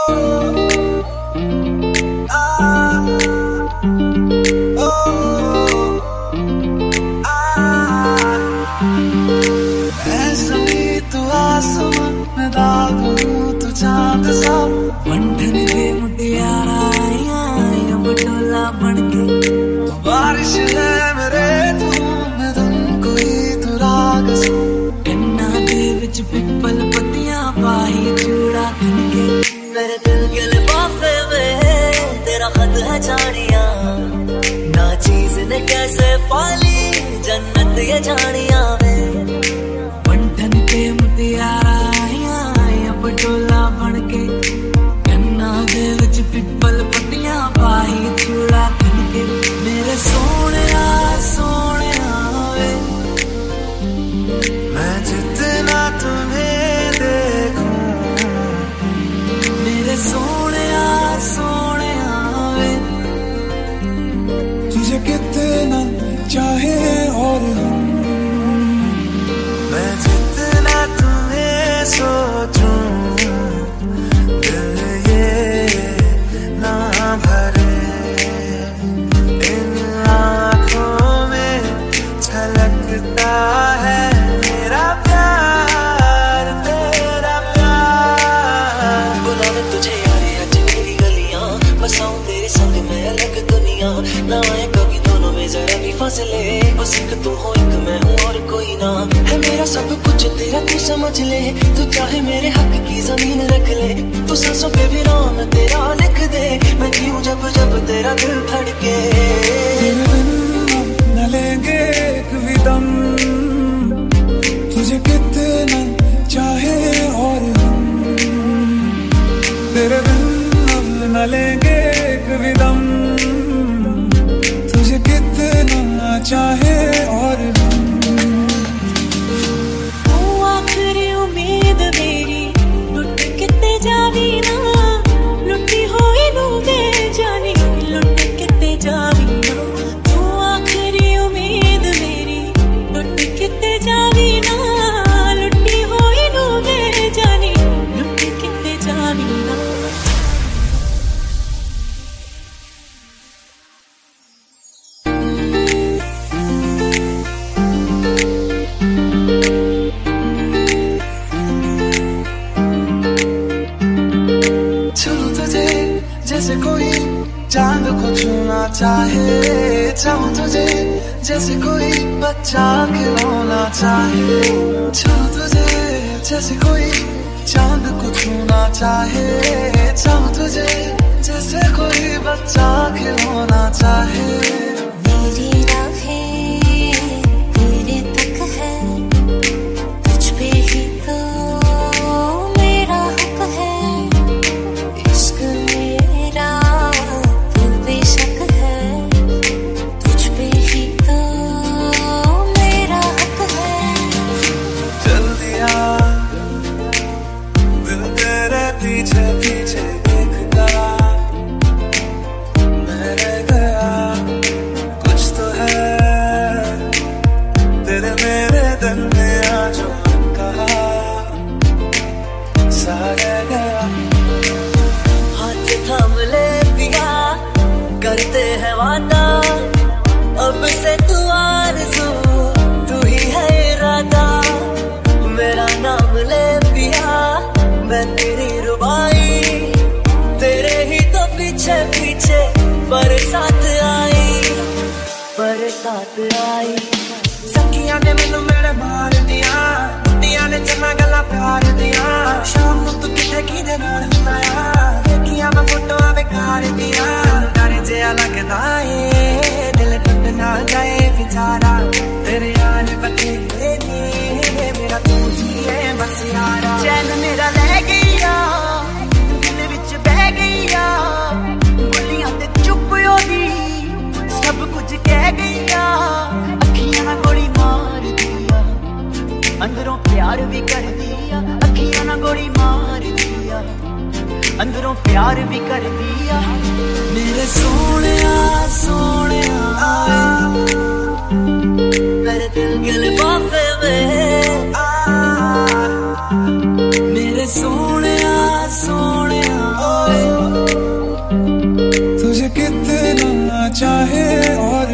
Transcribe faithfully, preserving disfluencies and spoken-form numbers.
चांद सा बंधन के मुटियारा आया बटोला बनके बारिश है मेरे धूम धुम कोई तू राग सा कन्ना दे विच पिपल पत्तियां पाई चूड़ा करके मेरे दिल के लिफाफे में तेरा खत है जानिया ना चीज ने कैसे पाली जन्नत ये जानिया में बंधन के मुटियारा आया बटोला बनके कन्ना दे विच पिपल पट्टियां पाई चूड़ा करके मेरे सोनिया सोनिया वे मैं जितना तुम्हें देखूं मेरे सोनिया सोनिया वे तुझे कितना चाहे और मैं जितना तुम्हें सोचूं ना आए कभी दोनों में जरा भी फासले बस एक तू हो एक मैं हूँ और कोई ना है मेरा सब कुछ तेरा तू समझ ले तू चाहे मेरे हक की जमीन रख ले तू सांसों पे भी नाम तेरा लिख दे मैं जीऊं जब जब तेरा दिल धड़के तेरे बिन न लेंगे एक भी दम तुझे कितना चाहे और हम तेरे बिन न लेंगे एक भी दम कितना चाहे और तू आखिरी उम्मीद मेरी लुट किते जावी ना लुटी होई नू दे जानी लुट किते जावी ना तू आखिरी उम्मीद मेरी लुट किते जावी ना लुटी होई नू दे जानी लुट किते जावी ना जैसे कोई चांद को छूना चाहे चाहूं तुझे जैसे कोई बच्चा खिलौना चाहे चाहूं तुझे जैसे कोई चांद को छूना चाहे चाहूं तुझे जैसे कोई बच्चा खिलौना चाहे मेरी राहें तेरे तक है तुझ पे ही तो मेरा हक है इश्क मेरा तू बेशक है तुझ पे ही तो मेरा हक है चल दिया दिल तेरे पीछे पीछे देखता मैं रह गया कुछ तो है तेरे मेरे दरमियां जो कहा सा रह गया हाथ थाम ले पिया करते हैं वादा अब से तू आरज़ू तू ही है इरादा मेरा नाम ले पिया मैं तेरी रुबाई तेरे ही तो पीछे पीछे बरसात आई बरसात आई सखियां ने मैनू मेरे मार दिया बुढ़ियां ने चन्ना गल्लां प्यार दिया शाम नूं तू किथे किदे नाल हुंदा आ देखियां मैं फोटोआं बेकार दिया डर जिहा लगदा ए दिल टुट ना जाए बेचारा तेरे यार बतेरे ने मेरा तू ही है बस यारा चैन मेरा ले गईया दिल विच बह गईया बोलियां ते चुप होदी सब कुछ कह गईया अखियां ना गोली मार दिया अंदरों प्यार भी कर दिया अखियां ना गोली मार दिया अंदरों प्यार भी कर दिया मेरे सोनिया सोनिया मेरे दिल के लिफाफे में मेरे सोनिया सोनिया कितना चाहे और